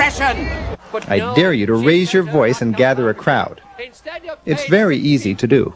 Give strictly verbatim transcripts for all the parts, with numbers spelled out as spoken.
profession. I dare you to raise your voice and gather a crowd. It's very easy to do.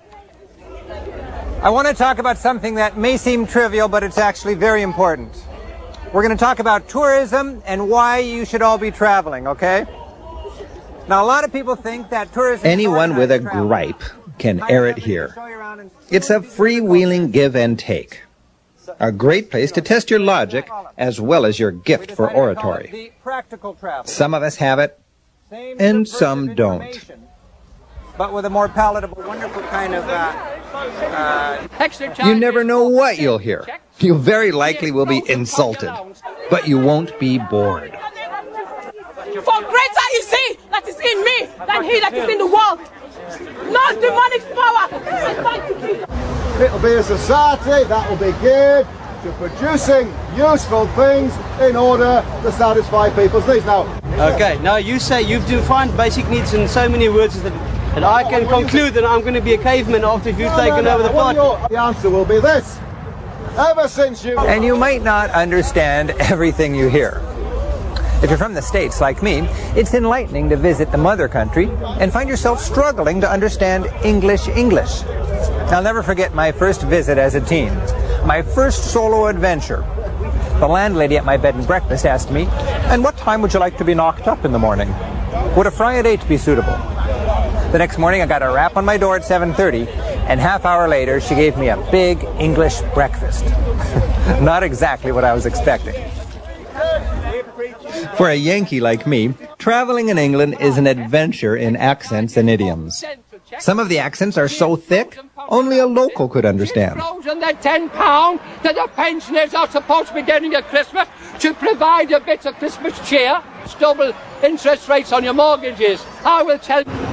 I want to talk about something that may seem trivial, but it's actually very important. We're going to talk about tourism and why you should all be traveling, okay? Now, a lot of people think that tourism... Anyone with a gripe can air it here. It's a freewheeling give and take. A great place to test your logic as well as your gift for oratory. Some of us have it, and some don't. But with a more palatable, wonderful kind of... Uh, uh, you never know what you'll hear. You very likely will be insulted, but you won't be bored. For greater is he that is in me than he that is in the world. No demonic power. It'll be a society that will be geared to producing useful things in order to satisfy people's needs. Now, okay, now you say you've defined basic needs in so many words that, that I can conclude that I'm going to be a caveman after you've no, taken no, no, over the party. The answer will be this. Ever since you... And you might not understand everything you hear. If you're from the States like me, it's enlightening to visit the mother country and find yourself struggling to understand English English. I'll never forget my first visit as a teen, my first solo adventure. The landlady at my bed and breakfast asked me, "And what time would you like to be knocked up in the morning? Would a fry at eight be suitable?" The next morning I got a rap on my door at seven thirty, and half hour later she gave me a big English breakfast. Not exactly what I was expecting. For a Yankee like me, traveling in England is an adventure in accents and idioms. Some of the accents are so thick, only a local could understand. And that ten pounds that the pensioners are supposed to be getting at Christmas to provide a bit of Christmas cheer. Double interest rates on your mortgages. I will tell you.